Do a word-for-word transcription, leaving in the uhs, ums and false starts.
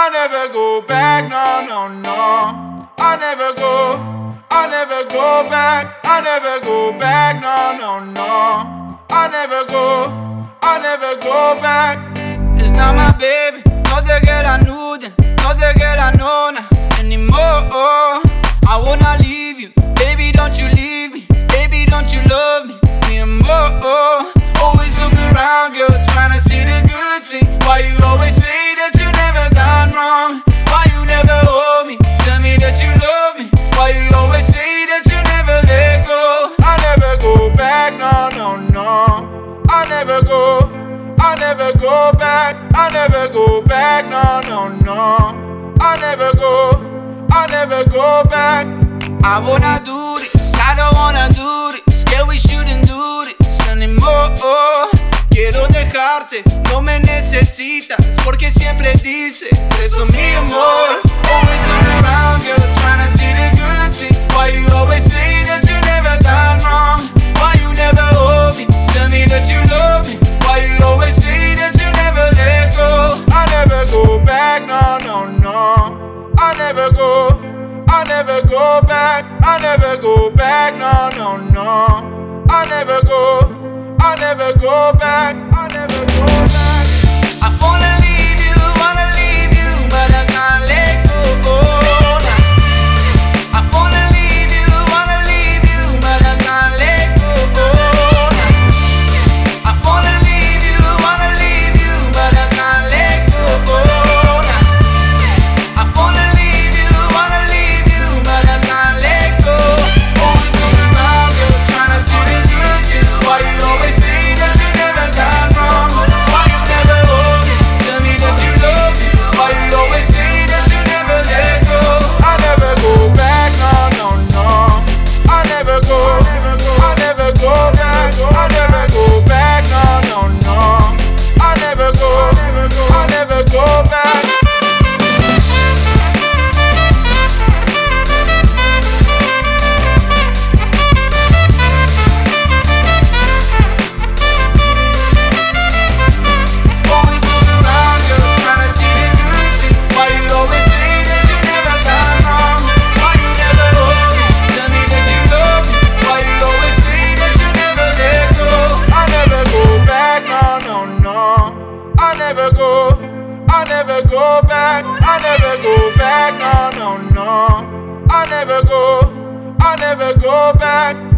I never go back, no, no, no. I never go, I never go back. I never go back, no, no, no. I never go, I never go back. It's not my baby, no te queda nude, no te queda nona anymore. I wanna leave you, baby, don't you leave me, baby, don't you love me, me more. Always look around, girl, tryna see the good thing. Why you always say that you never done wrong? Why you never hold me? Tell me that you love me. Why you always say that you never let go? I never go back, no, no, no. I never go, I never go back. I never go back, no, no, no. I never go, I never go back. I wanna do this, I don't wanna do this. Scared we shouldn't do this anymore. Quiero dejarte, no me necesitas, porque siempre dices eso, mi amor. Always look around, girl, tryna see the good thing. Why you always say that you never done wrong? Why you never hold me? Tell me that you love me. Why you always say that you never let go? I never go back, no, no, no. I never go, I never go back. I never go back, no, no, no. I never go, I never go back. I never go back. I wanna leave you, wanna leave you, but I can't let go. I wanna leave you, wanna leave you, but I can't let go. I wanna leave you, wanna leave you, but I can't let go. I wanna leave you, wanna leave you, but I can't let go. Always look around, girl, tryna see the good thing. Why you always say that you never done wrong? Why you never hold me? Tell me that you love me. Why you always say that you never let go? I never go back, no, no, no. I never go, I never go back. I never go back, no, no, no. I never go, I never go back. Always look around, girl, tryna see the good thing. Why you always say that you never done wrong? Why you never hold me? Tell me that you love me. Why you always say that you never let go? I never go back, no, no, no. I never go, I never go back. I never go back, no, no, no. I never go, I never go back.